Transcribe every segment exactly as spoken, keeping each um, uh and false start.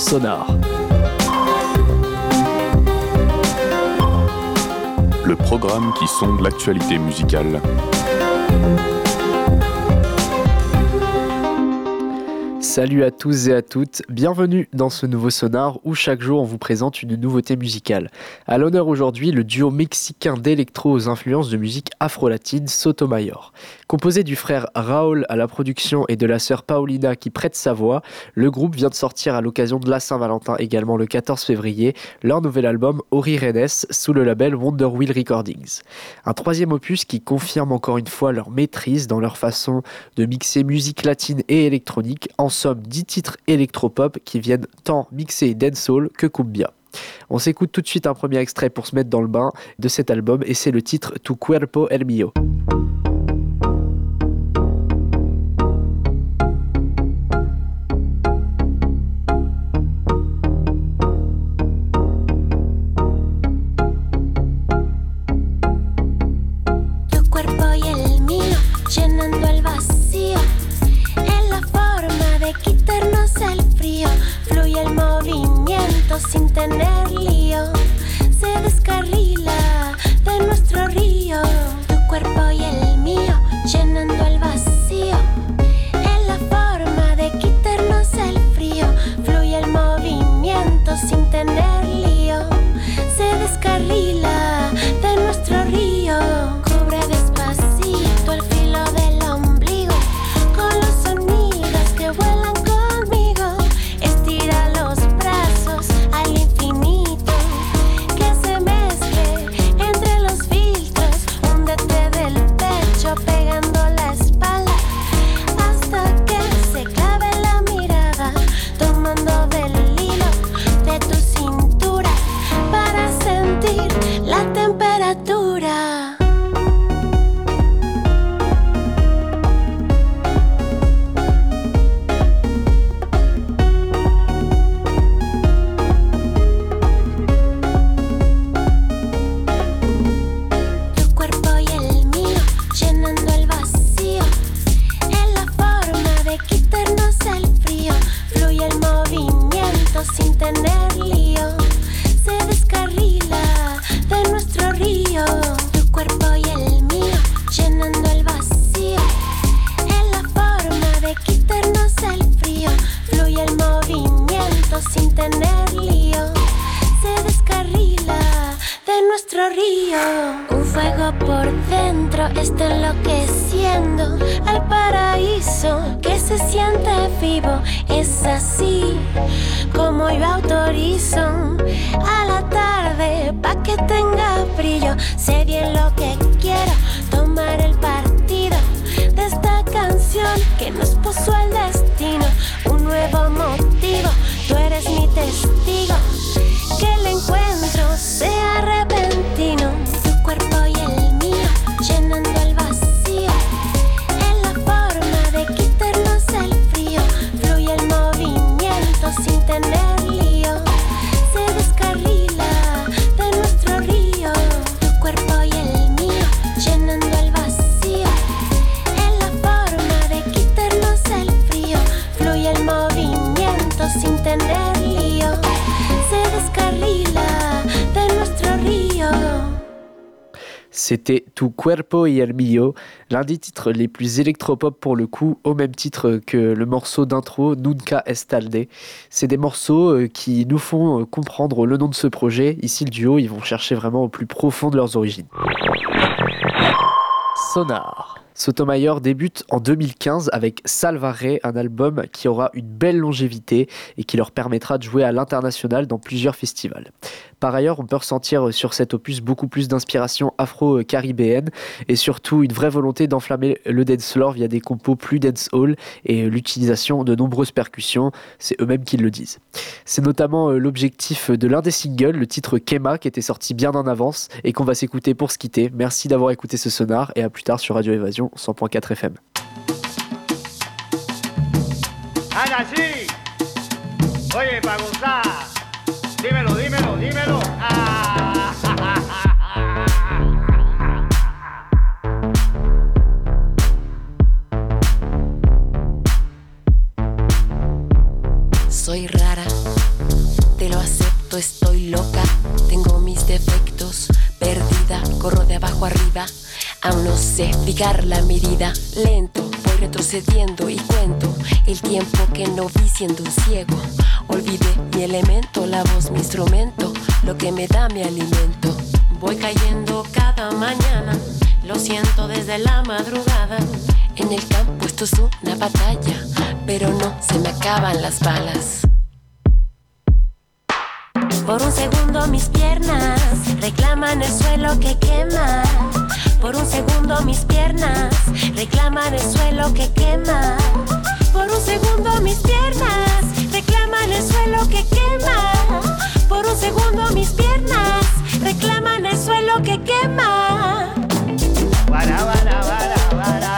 Sonar. Le programme qui sonde l'actualité musicale. Salut à tous et à toutes, bienvenue dans ce nouveau Sonar où chaque jour on vous présente une nouveauté musicale. À l'honneur aujourd'hui, le duo mexicain d'électro aux influences de musique afro-latine Sotomayor. Composé du frère Raúl à la production et de la sœur Paulina qui prête sa voix, le groupe vient de sortir à l'occasion de la Saint-Valentin également le quatorze février leur nouvel album Ori Renes sous le label Wonder Wheel Recordings. Un troisième opus qui confirme encore une fois leur maîtrise dans leur façon de mixer musique latine et électronique. En somme, dix titres électropop qui viennent tant mixer dancehall que cumbia. On s'écoute tout de suite un premier extrait pour se mettre dans le bain de cet album et c'est le titre Tu Cuerpo El Mío. Sin tener lío, se descarrila de nuestro río. Tu cuerpo y el mío, llenando el vacío. En la forma de quitarnos el frío, fluye el movimiento sin tener lío. Se descarrila de nuestro río. Cubre despacito el filo del ombligo con los sonidos que vuelan conmigo. Estira los brazos al infinito, que se mezcle entre los filtros. Húndete del pecho pegando la espalda hasta que se clave la mirada, tomando del hilo de tu cintura para sentir la temperatura. Sin tener lío, se descarrila de nuestro río. Tu cuerpo y el mío, llenando el vacío. En la forma de quitarnos el frío, fluye el movimiento sin tener lío. Se descarrila de nuestro río. Un fuego por dentro está enloqueciendo al paraíso que se siente vivo. Es así como yo autorizo a la tarde pa' que tenga brillo. Sé bien lo que quiero, tomar el partido de esta canción que nos puso el destino. Un nuevo motivo, tú eres mi testigo. Que el encuentro sea repentino. Tu cuerpo y el mío, llenando el vacío. En la forma de quitarnos el frío, fluye el movimiento sin tener lío. Se descarrila de nuestro río. Tu cuerpo y el mío, llenando el vacío. En la forma de quitarnos el frío, fluye el movimiento sin tener lío. Se descarrila de nuestro río. C'était Tu Cuerpo y El Mío, l'un des titres les plus électropop pour le coup, au même titre que le morceau d'intro Nunca Es Tarde. C'est des morceaux qui nous font comprendre le nom de ce projet. Ici, le duo, ils vont chercher vraiment au plus profond de leurs origines. Sonar. Sotomayor débute en deux mille quinze avec Salvaré, un album qui aura une belle longévité et qui leur permettra de jouer à l'international dans plusieurs festivals. Par ailleurs, on peut ressentir sur cet opus beaucoup plus d'inspiration afro-caribéenne et surtout une vraie volonté d'enflammer le dancefloor via des compos plus dancehall et l'utilisation de nombreuses percussions, c'est eux-mêmes qui le disent. C'est notamment l'objectif de l'un des singles, le titre Kema, qui était sorti bien en avance et qu'on va s'écouter pour se quitter. Merci d'avoir écouté ce Sonar et à plus tard sur Radio Évasion cent point quatre F M. Ana, sí. Oye, para gozar. Dímelo, dímelo, dímelo. Ah, ja, ja, ja. Soy rara, loca, tengo mis defectos, perdida, corro de abajo arriba. Aún no sé fijar la medida, lento, voy retrocediendo y cuento el tiempo que no vi siendo un ciego. Olvidé mi elemento, la voz, mi instrumento, lo que me da mi alimento. Voy cayendo cada mañana, lo siento desde la madrugada. En el campo esto es una batalla, pero no se me acaban las balas. Por un segundo mis piernas reclaman el suelo que quema. Por un segundo mis piernas reclaman el suelo que quema. Por un segundo mis piernas reclaman el suelo que quema. Por un segundo mis piernas reclaman el suelo que quema. Para, para, para, para.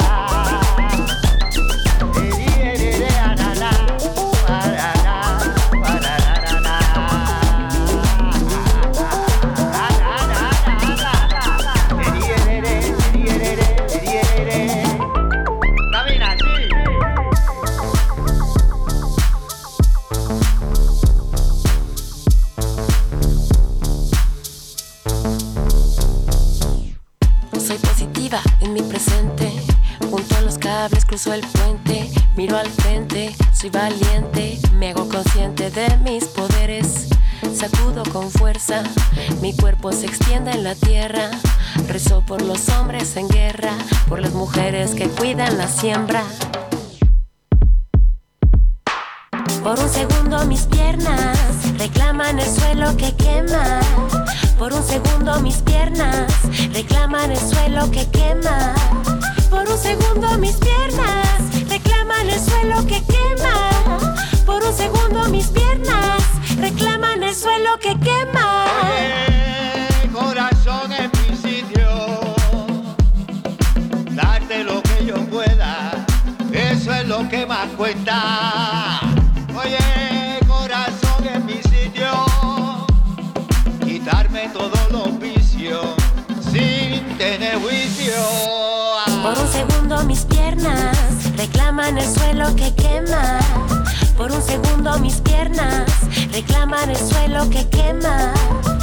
En mi presente, junto a los cables cruzo el puente, miro al frente, soy valiente, me hago consciente de mis poderes, sacudo con fuerza, mi cuerpo se extiende en la tierra, rezo por los hombres en guerra, por las mujeres que cuidan la siembra. Por un segundo mis piernas reclaman el suelo que quema. Por un segundo mis piernas reclaman el suelo que quema. Por un segundo mis piernas reclaman el suelo que quema. Por un segundo mis piernas reclaman el suelo que quema. Oye, corazón en mi sitio, darte lo que yo pueda, eso es lo que más cuenta. Oye, corazón en mi sitio, quitarme todos los vicios sin tener juicio. Por un segundo mis piernas reclaman el suelo que quema. Por un segundo mis piernas reclaman el suelo que quema.